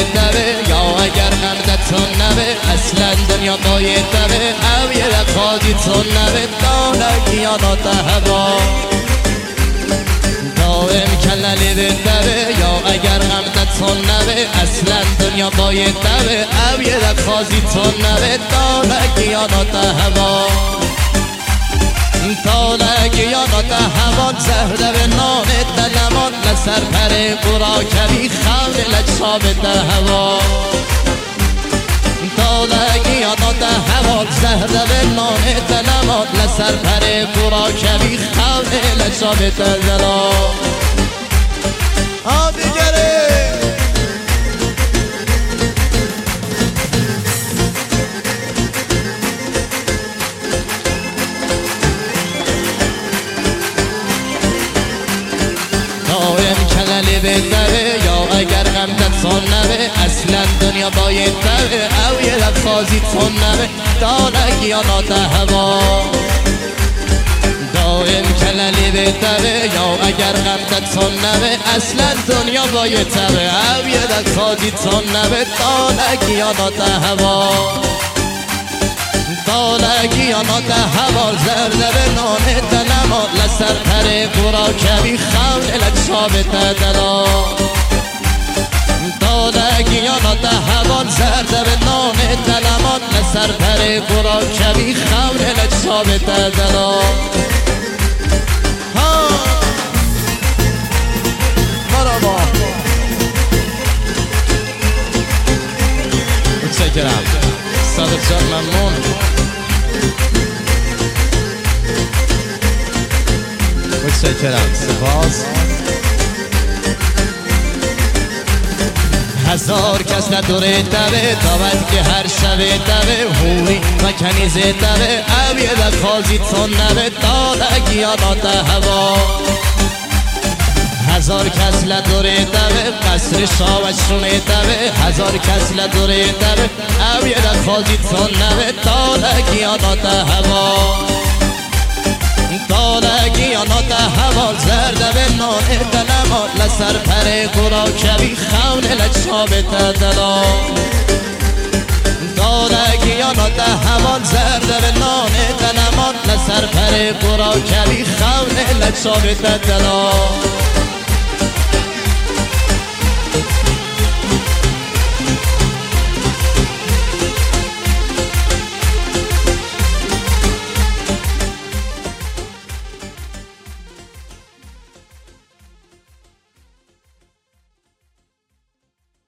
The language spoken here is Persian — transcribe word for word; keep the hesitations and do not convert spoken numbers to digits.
دبه یا اگر غمدتون نبه اصلا دنیا باید دبه او یه رقادی تون نبه دانگی یا ناته هوا دائم کللی بندبه یا اگر غمدتون نبه اصلا دنیا باید دبه او یه رقازی تون نبه دانگی یا ناته هوا تالگی یا ناته هوا زهره به نان دلمان لسر پر برا کبی خون لجشاب هوا تالگی یا ناته هوا زهره به نان دلمان لسر پر برا کبی خون لجشاب هوا ها دیگره بندبه یا اگر غمدتون نبه اصلا دنیا باید دبه او یه رفازی تون نبه دانگی یا ناته هوا دائم کللی بندبه یا اگر غمدتون نبه اصلا دنیا باید دبه او یه رفازی تون نبه دانگی یا ناته هوا دانگی یا ناته هوا زرده به نان دلمان لسر پر برا کبی خون لجشاب دلا دانگی یا ناته هوا زرده به نان دلمان لسر پر برا کبی خون لجشاب دلا ها مرحبا متشکرم صادق جان ممنون متشکرم سپاس هزار کس نداره دبه داود که هر شبه دبه هوری و کنیزه دبه اویه دخازی تون نبه دادگی یا ناته هوا هزار کس لدوره دبه قصر شاوشونه دبه هزار کس لدوره دبه اویه دخازی تون نبه دادگی یا ناته هوا دانگی یا ناته هوا زرده به نان دلمان لسر پر قرا کبی خون لجشاب دلا دانگی یا ناته هوا زرده به نان دلمان لسر پر قرا کبی خون لجشاب دلا